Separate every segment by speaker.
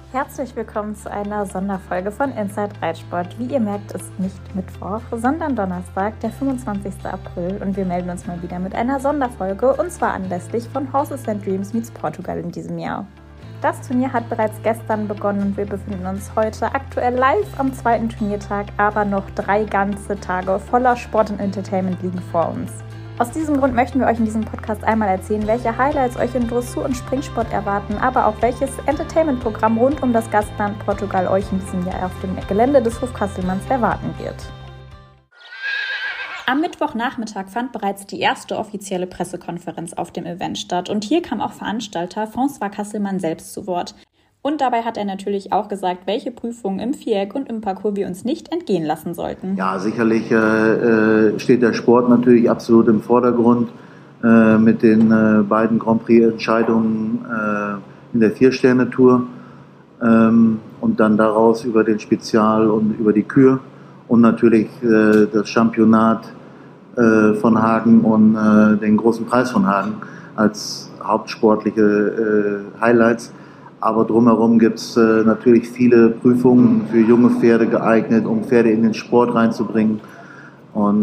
Speaker 1: Herzlich willkommen zu einer Sonderfolge von Inside Reitsport. Wie ihr merkt, ist nicht Mittwoch, sondern Donnerstag, der 25. April und wir melden uns mal wieder mit einer Sonderfolge und zwar anlässlich von Horses and Dreams meets Portugal in diesem Jahr. Das Turnier hat bereits gestern begonnen und wir befinden uns heute aktuell live am zweiten Turniertag, aber noch 3 ganze Tage voller Sport und Entertainment liegen vor uns. Aus diesem Grund möchten wir euch in diesem Podcast einmal erzählen, welche Highlights euch im Dressur- und Springsport erwarten, aber auch welches Entertainment-Programm rund um das Gastland Portugal euch in diesem Jahr auf dem Gelände des Hofkasselmanns erwarten wird. Am Mittwochnachmittag fand bereits die erste offizielle Pressekonferenz auf dem Event statt und hier kam auch Veranstalter François Kasselmann selbst zu Wort. Und dabei hat er natürlich auch gesagt, welche Prüfungen im Viereck und im Parcours wir uns nicht entgehen lassen sollten.
Speaker 2: Ja, sicherlich steht der Sport natürlich absolut im Vordergrund mit den beiden Grand Prix-Entscheidungen in der 4-Sterne-Tour und dann daraus über den Spezial und über die Kür und natürlich das Championat von Hagen und den großen Preis von Hagen als hauptsportliche Highlights. Aber drumherum gibt es natürlich viele Prüfungen für junge Pferde geeignet, um Pferde in den Sport reinzubringen. Und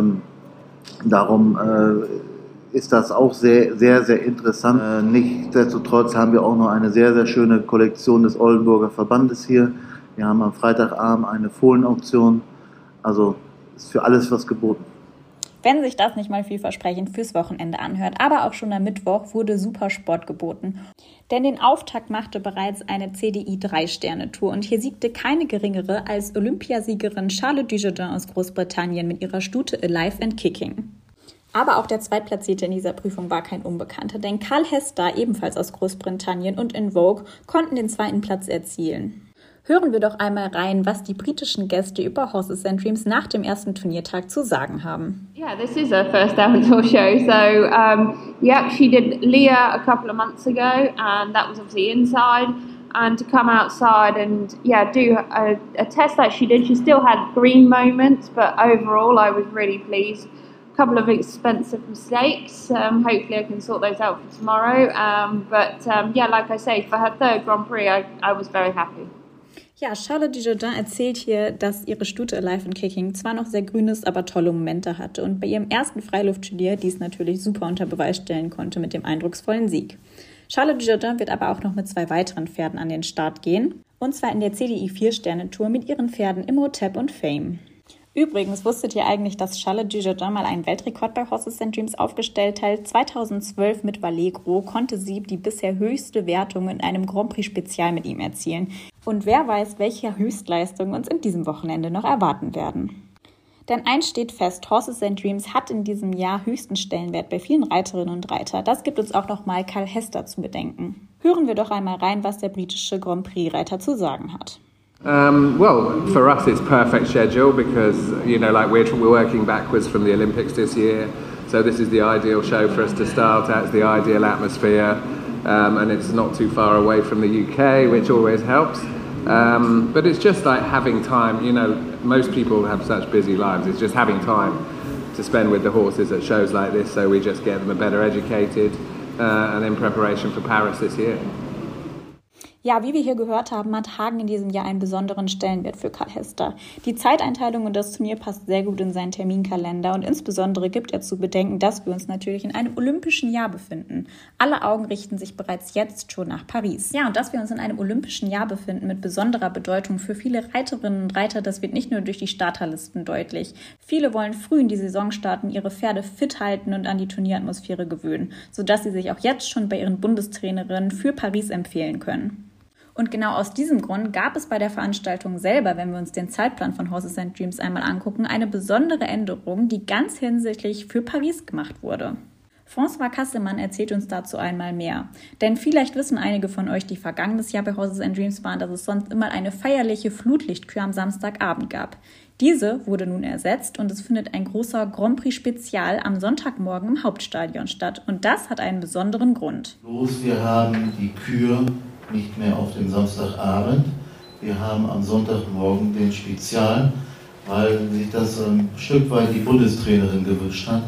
Speaker 2: darum ist das auch sehr, sehr, sehr interessant. Nichtsdestotrotz haben wir auch noch eine sehr, sehr schöne Kollektion des Oldenburger Verbandes hier. Wir haben am Freitagabend eine Fohlenauktion. Also ist für alles was geboten.
Speaker 1: Wenn sich das nicht mal vielversprechend fürs Wochenende anhört, aber auch schon am Mittwoch wurde Supersport geboten. Denn den Auftakt machte bereits eine CDI 3-Sterne-Tour und hier siegte keine geringere als Olympiasiegerin Charlotte Dujardin aus Großbritannien mit ihrer Stute Alive and Kicking. Aber auch der Zweitplatzierte in dieser Prüfung war kein Unbekannter, denn Carl Hester, ebenfalls aus Großbritannien, und In Vogue konnten den 2. Platz erzielen. Hören wir doch einmal rein, was die britischen Gäste über Horses and Dreams nach dem ersten Turniertag zu sagen haben.
Speaker 3: Yeah, this is her first outdoor show. So, she did Leah a couple of months ago, and that was obviously inside. And to come outside and do a test that she did, she still had green moments, but overall I was really pleased. A couple of expensive mistakes. Hopefully I can sort those out for tomorrow. Like I say, for her third Grand Prix, I was very happy.
Speaker 1: Ja, Charlotte Dujardin erzählt hier, dass ihre Stute Alive and Kicking zwar noch sehr grün ist, aber tolle Momente hatte und bei ihrem ersten Freiluftturnier dies natürlich super unter Beweis stellen konnte mit dem eindrucksvollen Sieg. Charlotte Dujardin wird aber auch noch mit 2 weiteren Pferden an den Start gehen, und zwar in der CDI 4-Sterne-Tour mit ihren Pferden Imhotep und Fame. Übrigens, wusstet ihr eigentlich, dass Charlotte Dujardin mal einen Weltrekord bei Horses and Dreams aufgestellt hat? 2012 mit Vallegro konnte sie die bisher höchste Wertung in einem Grand Prix Spezial mit ihm erzielen. Und wer weiß, welche Höchstleistungen uns in diesem Wochenende noch erwarten werden. Denn eins steht fest, Horses and Dreams hat in diesem Jahr höchsten Stellenwert bei vielen Reiterinnen und Reiter. Das gibt uns auch nochmal Carl Hester zu bedenken. Hören wir doch einmal rein, was der britische Grand Prix-Reiter zu sagen hat.
Speaker 4: For us it's perfect schedule because, we're working backwards from the Olympics this year. So this is the ideal show for us to start at. It's the ideal atmosphere and it's not too far away from the UK, which always helps. But it's just like having time, most people have such busy lives. It's just having time to spend with the horses at shows like this, so we just get them better educated and in preparation for Paris this year.
Speaker 1: Ja, wie wir hier gehört haben, hat Hagen in diesem Jahr einen besonderen Stellenwert für Carl Hester. Die Zeiteinteilung und das Turnier passt sehr gut in seinen Terminkalender und insbesondere gibt er zu bedenken, dass wir uns natürlich in einem olympischen Jahr befinden. Alle Augen richten sich bereits jetzt schon nach Paris. Ja, und dass wir uns in einem olympischen Jahr befinden mit besonderer Bedeutung für viele Reiterinnen und Reiter, das wird nicht nur durch die Starterlisten deutlich. Viele wollen früh in die Saison starten, ihre Pferde fit halten und an die Turnieratmosphäre gewöhnen, sodass sie sich auch jetzt schon bei ihren Bundestrainerinnen für Paris empfehlen können. Und genau aus diesem Grund gab es bei der Veranstaltung selber, wenn wir uns den Zeitplan von Horses and Dreams einmal angucken, eine besondere Änderung, die ganz hinsichtlich für Paris gemacht wurde. François Kasselmann erzählt uns dazu einmal mehr. Denn vielleicht wissen einige von euch, die vergangenes Jahr bei Horses and Dreams waren, dass es sonst immer eine feierliche Flutlichtkür am Samstagabend gab. Diese wurde nun ersetzt und es findet ein großer Grand Prix Spezial am Sonntagmorgen im Hauptstadion statt. Und das hat einen besonderen Grund.
Speaker 5: Wir haben die Kür nicht mehr auf dem Samstagabend. Wir haben am Sonntagmorgen den Spezial, weil sich das ein Stück weit die Bundestrainerin gewünscht hat,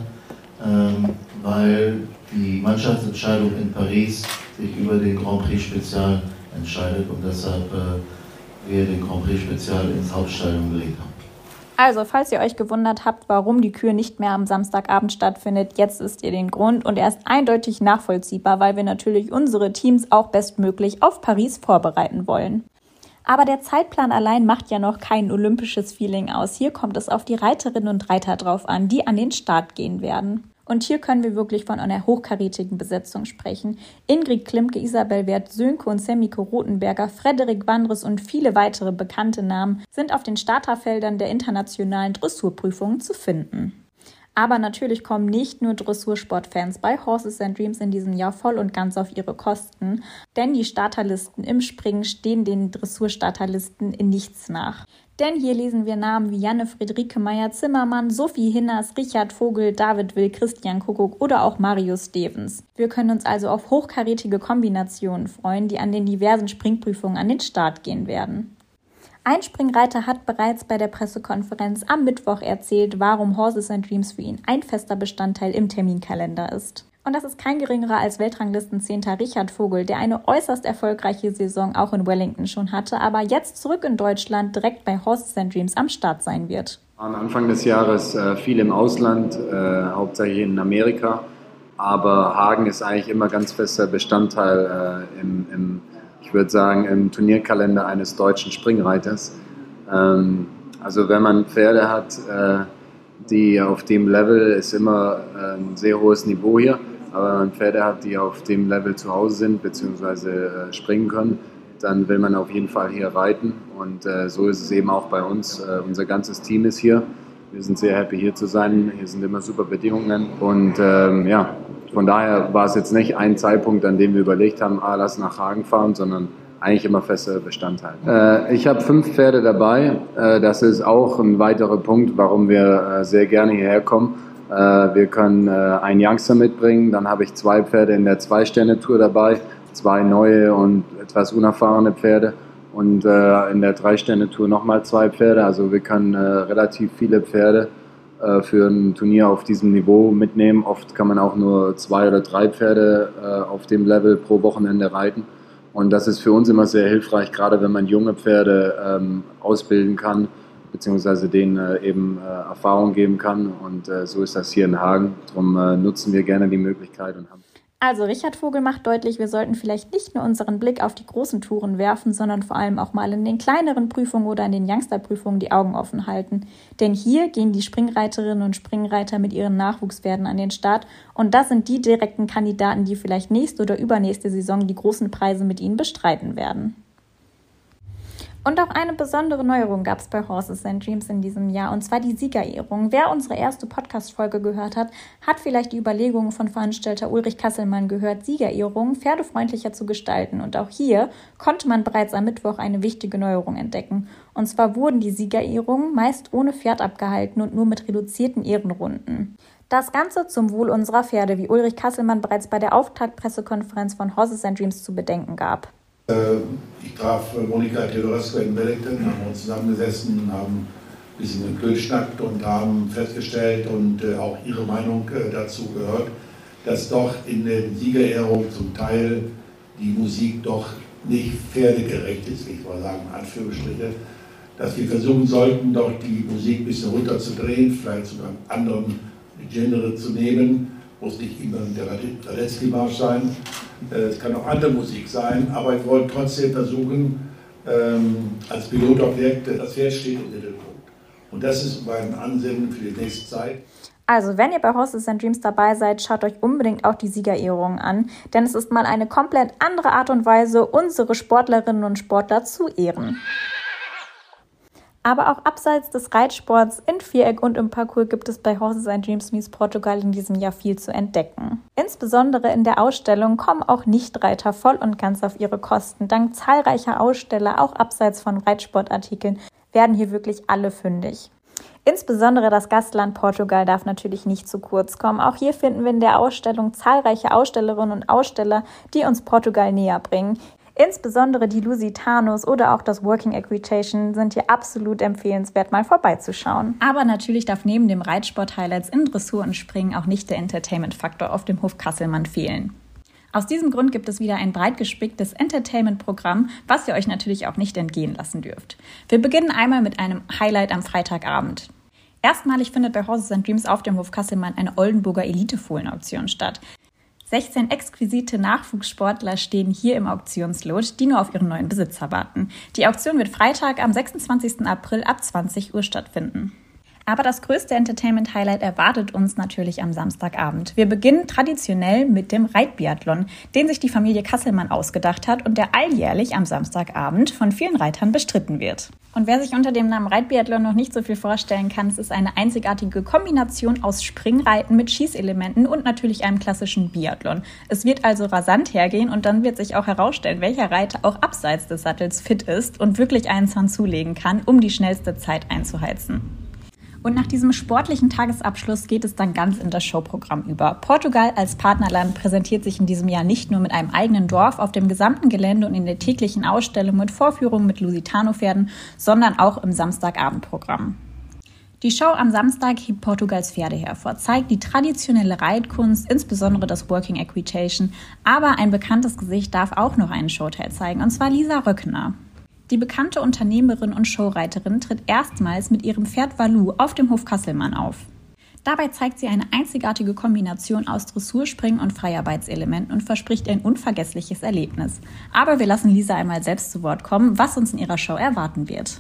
Speaker 5: weil die Mannschaftsentscheidung in Paris sich über den Grand Prix Spezial entscheidet und deshalb wir den Grand Prix Spezial ins Hauptstadion gelegt haben.
Speaker 1: Also, falls ihr euch gewundert habt, warum die Kür nicht mehr am Samstagabend stattfindet, jetzt wisst ihr den Grund und er ist eindeutig nachvollziehbar, weil wir natürlich unsere Teams auch bestmöglich auf Paris vorbereiten wollen. Aber der Zeitplan allein macht ja noch kein olympisches Feeling aus. Hier kommt es auf die Reiterinnen und Reiter drauf an, die an den Start gehen werden. Und hier können wir wirklich von einer hochkarätigen Besetzung sprechen. Ingrid Klimke, Isabel Werth, Sönke und Semmike Rothenberger, Frederik Wandres und viele weitere bekannte Namen sind auf den Starterfeldern der internationalen Dressurprüfungen zu finden. Aber natürlich kommen nicht nur Dressursportfans bei Horses and Dreams in diesem Jahr voll und ganz auf ihre Kosten, denn die Starterlisten im Springen stehen den Dressurstarterlisten in nichts nach. Denn hier lesen wir Namen wie Janne Friederike Meyer-Zimmermann, Sophie Hinners, Richard Vogel, David Will, Christian Kuckuck oder auch Marius Stevens. Wir können uns also auf hochkarätige Kombinationen freuen, die an den diversen Springprüfungen an den Start gehen werden. Ein Springreiter hat bereits bei der Pressekonferenz am Mittwoch erzählt, warum Horses and Dreams für ihn ein fester Bestandteil im Terminkalender ist. Und das ist kein geringerer als Weltranglistenzehnter Richard Vogel, der eine äußerst erfolgreiche Saison auch in Wellington schon hatte, aber jetzt zurück in Deutschland direkt bei Horses and Dreams am Start sein wird.
Speaker 6: Am Anfang des Jahres viel im Ausland, hauptsächlich in Amerika, aber Hagen ist eigentlich immer ganz fester Bestandteil ich würde sagen, im Turnierkalender eines deutschen Springreiters. Also wenn man Pferde hat, die auf dem Level, ist immer ein sehr hohes Niveau hier, aber wenn man Pferde hat, die auf dem Level zu Hause sind bzw. springen können, dann will man auf jeden Fall hier reiten und so ist es eben auch bei uns. Unser ganzes Team ist hier. Wir sind sehr happy hier zu sein. Hier sind immer super Bedingungen und von daher war es jetzt nicht ein Zeitpunkt, an dem wir überlegt haben, lass nach Hagen fahren, sondern eigentlich immer fester Bestandteil. Ich habe 5 Pferde dabei. Das ist auch ein weiterer Punkt, warum wir sehr gerne hierher kommen. Wir können einen Youngster mitbringen, dann habe ich 2 Pferde in der 2-Sterne-Tour dabei, 2 neue und etwas unerfahrene Pferde und in der 3-Sterne-Tour nochmal 2 Pferde. Also wir können relativ viele Pferde für ein Turnier auf diesem Niveau mitnehmen. Oft kann man auch nur 2 oder 3 Pferde auf dem Level pro Wochenende reiten. Und das ist für uns immer sehr hilfreich, gerade wenn man junge Pferde ausbilden kann, beziehungsweise denen eben Erfahrung geben kann. Und so ist das hier in Hagen. Darum nutzen wir gerne die Möglichkeit und haben.
Speaker 1: Also Richard Vogel macht deutlich, wir sollten vielleicht nicht nur unseren Blick auf die großen Touren werfen, sondern vor allem auch mal in den kleineren Prüfungen oder in den Youngster-Prüfungen die Augen offen halten. Denn hier gehen die Springreiterinnen und Springreiter mit ihren Nachwuchspferden an den Start und das sind die direkten Kandidaten, die vielleicht nächste oder übernächste Saison die großen Preise mit ihnen bestreiten werden. Und auch eine besondere Neuerung gab es bei Horses and Dreams in diesem Jahr, und zwar die Siegerehrung. Wer unsere erste Podcast-Folge gehört hat, hat vielleicht die Überlegungen von Veranstalter Ulrich Kasselmann gehört, Siegerehrungen pferdefreundlicher zu gestalten. Und auch hier konnte man bereits am Mittwoch eine wichtige Neuerung entdecken. Und zwar wurden die Siegerehrungen meist ohne Pferd abgehalten und nur mit reduzierten Ehrenrunden. Das Ganze zum Wohl unserer Pferde, wie Ulrich Kasselmann bereits bei der Auftaktpressekonferenz von Horses and Dreams zu bedenken gab.
Speaker 7: Ich traf Monika Teodorescu in Wellington, haben uns zusammengesessen, haben ein bisschen geklöschnackt und haben festgestellt und auch ihre Meinung dazu gehört, dass doch in der Siegerehrung zum Teil die Musik doch nicht pferdegerecht ist, ich mal sagen, Anführungsstriche, dass wir versuchen sollten, doch die Musik ein bisschen runterzudrehen, vielleicht sogar einen anderen Genre zu nehmen. Muss nicht immer der Radetzky-Marsch sein, es kann auch andere Musik sein, aber wir wollen trotzdem versuchen, als Pilotobjekt, das Pferd steht im Mittelpunkt. Und das ist mein Ansinnen für die nächste Zeit.
Speaker 1: Also, wenn ihr bei Horses and Dreams dabei seid, schaut euch unbedingt auch die Siegerehrungen an, denn es ist mal eine komplett andere Art und Weise, unsere Sportlerinnen und Sportler zu ehren. Aber auch abseits des Reitsports, in Viereck und im Parcours gibt es bei Horses and Dreams Meets Portugal in diesem Jahr viel zu entdecken. Insbesondere in der Ausstellung kommen auch Nichtreiter voll und ganz auf ihre Kosten. Dank zahlreicher Aussteller, auch abseits von Reitsportartikeln, werden hier wirklich alle fündig. Insbesondere das Gastland Portugal darf natürlich nicht zu kurz kommen. Auch hier finden wir in der Ausstellung zahlreiche Ausstellerinnen und Aussteller, die uns Portugal näher bringen. Insbesondere die Lusitanos oder auch das Working Equitation sind hier absolut empfehlenswert, mal vorbeizuschauen. Aber natürlich darf neben dem Reitsport-Highlights in Dressur und Springen auch nicht der Entertainment-Faktor auf dem Hof Kasselmann fehlen. Aus diesem Grund gibt es wieder ein breit gespicktes Entertainment-Programm, was ihr euch natürlich auch nicht entgehen lassen dürft. Wir beginnen einmal mit einem Highlight am Freitagabend. Erstmalig findet bei Horses & Dreams auf dem Hof Kasselmann eine Oldenburger Elite-Fohlen-Auktion statt. 16 exquisite Nachwuchssportler stehen hier im Auktionslot, die nur auf ihren neuen Besitzer warten. Die Auktion wird Freitag am 26. April ab 20 Uhr stattfinden. Aber das größte Entertainment-Highlight erwartet uns natürlich am Samstagabend. Wir beginnen traditionell mit dem Reitbiathlon, den sich die Familie Kasselmann ausgedacht hat und der alljährlich am Samstagabend von vielen Reitern bestritten wird. Und wer sich unter dem Namen Reitbiathlon noch nicht so viel vorstellen kann, es ist eine einzigartige Kombination aus Springreiten mit Schießelementen und natürlich einem klassischen Biathlon. Es wird also rasant hergehen und dann wird sich auch herausstellen, welcher Reiter auch abseits des Sattels fit ist und wirklich einen Zahn zulegen kann, um die schnellste Zeit einzuheizen. Und nach diesem sportlichen Tagesabschluss geht es dann ganz in das Showprogramm über. Portugal als Partnerland präsentiert sich in diesem Jahr nicht nur mit einem eigenen Dorf auf dem gesamten Gelände und in der täglichen Ausstellung mit Vorführungen mit Lusitano-Pferden, sondern auch im Samstagabendprogramm. Die Show am Samstag hebt Portugals Pferde hervor, zeigt die traditionelle Reitkunst, insbesondere das Working Equitation, aber ein bekanntes Gesicht darf auch noch einen Showteil zeigen, und zwar Lisa Röckner. Die bekannte Unternehmerin und Showreiterin tritt erstmals mit ihrem Pferd Valou auf dem Hof Kasselmann auf. Dabei zeigt sie eine einzigartige Kombination aus Dressurspringen und Freiarbeitselementen und verspricht ein unvergessliches Erlebnis. Aber wir lassen Lisa einmal selbst zu Wort kommen, was uns in ihrer Show erwarten wird.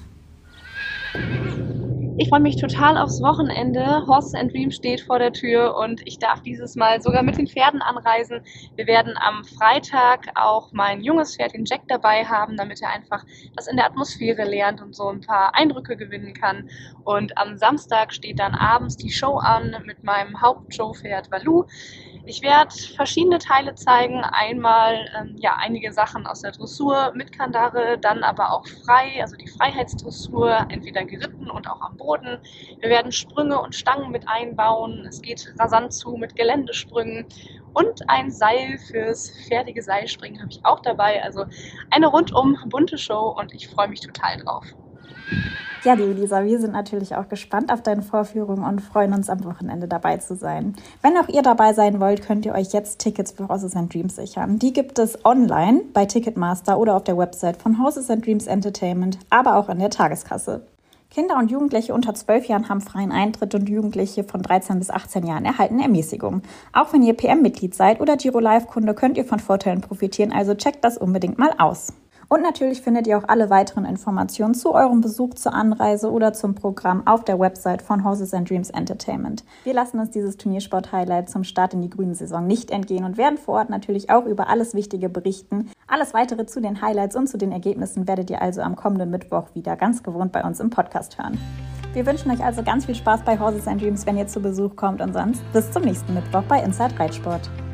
Speaker 8: Ich freue mich total aufs Wochenende. Horses & Dreams steht vor der Tür und ich darf dieses Mal sogar mit den Pferden anreisen. Wir werden am Freitag auch mein junges Pferd, den Jack, dabei haben, damit er einfach das in der Atmosphäre lernt und so ein paar Eindrücke gewinnen kann. Und am Samstag steht dann abends die Show an mit meinem Hauptshowpferd Valou. Ich werde verschiedene Teile zeigen, einmal einige Sachen aus der Dressur mit Kandare, dann aber auch frei, also die Freiheitsdressur, entweder geritten und auch am Boden. Wir werden Sprünge und Stangen mit einbauen, es geht rasant zu mit Geländesprüngen und ein Seil fürs fertige Seilspringen habe ich auch dabei. Also eine rundum bunte Show und ich freue mich total drauf.
Speaker 1: Ja, liebe Lisa, wir sind natürlich auch gespannt auf deine Vorführung und freuen uns, am Wochenende dabei zu sein. Wenn auch ihr dabei sein wollt, könnt ihr euch jetzt Tickets für Horses & Dreams sichern. Die gibt es online bei Ticketmaster oder auf der Website von Horses & Dreams Entertainment, aber auch in der Tageskasse. Kinder und Jugendliche unter 12 Jahren haben freien Eintritt und Jugendliche von 13 bis 18 Jahren erhalten Ermäßigung. Auch wenn ihr PM-Mitglied seid oder Giro-Live-Kunde, könnt ihr von Vorteilen profitieren, also checkt das unbedingt mal aus. Und natürlich findet ihr auch alle weiteren Informationen zu eurem Besuch, zur Anreise oder zum Programm auf der Website von Horses & Dreams Entertainment. Wir lassen uns dieses Turniersport-Highlight zum Start in die grüne Saison nicht entgehen und werden vor Ort natürlich auch über alles Wichtige berichten. Alles Weitere zu den Highlights und zu den Ergebnissen werdet ihr also am kommenden Mittwoch wieder ganz gewohnt bei uns im Podcast hören. Wir wünschen euch also ganz viel Spaß bei Horses & Dreams, wenn ihr zu Besuch kommt, und sonst bis zum nächsten Mittwoch bei Inside Reitsport.